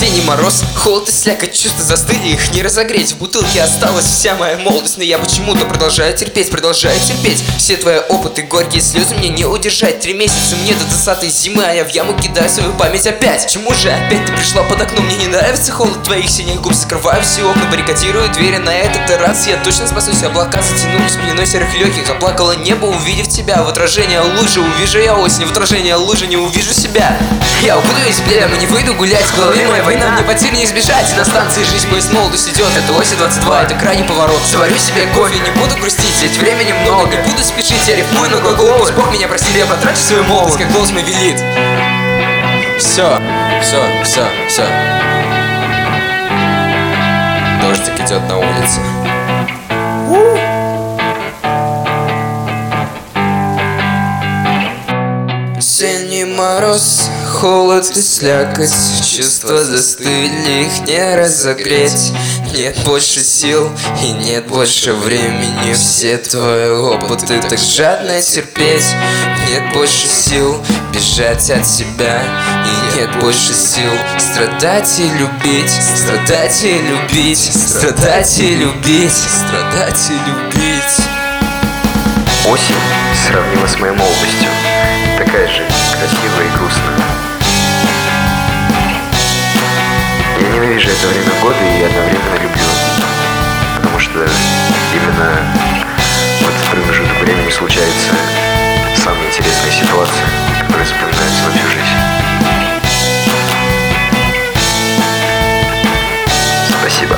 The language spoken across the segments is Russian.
Осенний мороз, холод и слякоть, чувства застыли, их не разогреть. В бутылке осталась вся моя молодость, но я почему-то продолжаю терпеть. Все твои опыты, горькие слезы мне не удержать. 3 месяца мне до 20-й зимы, а я в яму кидаю свою память опять. Чему же опять ты пришла под окно? Мне не нравится холод твоих синих губ. Закрываю все окна, баррикадирую двери. На этот раз я точно спасусь. Облака затянулись пеленой серых легких. Оплакало небо, увидев тебя. В отражение лужи увижу я осень, в отражение лужи не увижу себя. Я укутаюсь в плед, не выйду гулять. В голове моя война, мне потерь не избежать. На станции жизнь поезд молодость идет. Это осень 22, это крайний поворот. Заварю себе кофе, не буду грустить, ведь времени много. Не буду спешить, я рифмую на глагол. Пусть Бог меня простит, я потрачу свою молодость, как голос мой велит. Все. Дождик идет на улице. Осенний мороз, холод и слякоть, чувства застыли, их не разогреть. Нет больше сил и нет больше времени. Все твои опыты так жадно терпеть. Нет больше сил бежать от себя. И нет больше сил страдать и любить. Страдать и любить. Страдать и любить. Страдать и любить. Осень сравнима с моей молодостью. Такая же красивая и грустная. Я ненавижу это время года и одновременно люблю. Потому что именно в этот промежуток времени случаются самые интересные ситуации, которые запоминаются на всю жизнь. Спасибо.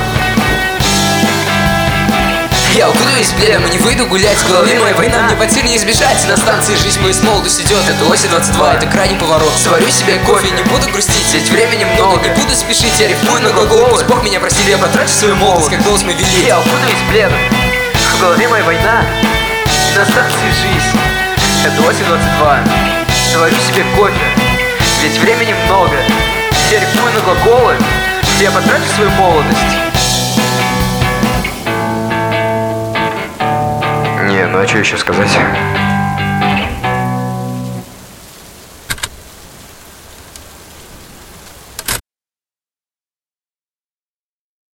Я укутаюсь в плед, не выйду гулять. В голове моя война, мне потерь не избежать. На станции жизнь поезд молодость идет. Это осень 22, это крайний поворот. Заварю себе кофе, не буду грустить, ведь времени много. Не буду спешить, я рифмую на глагол. Пусть Бог меня простит, я потрачу свою молодость, как голос мой велит. Я укутаюсь в плед, в голове моя война. На станции жизнь. Это осень 22. Заварю себе кофе, ведь времени много. Я рифмую на глаголы, я потрачу свою молодость. Не, ну а что еще сказать?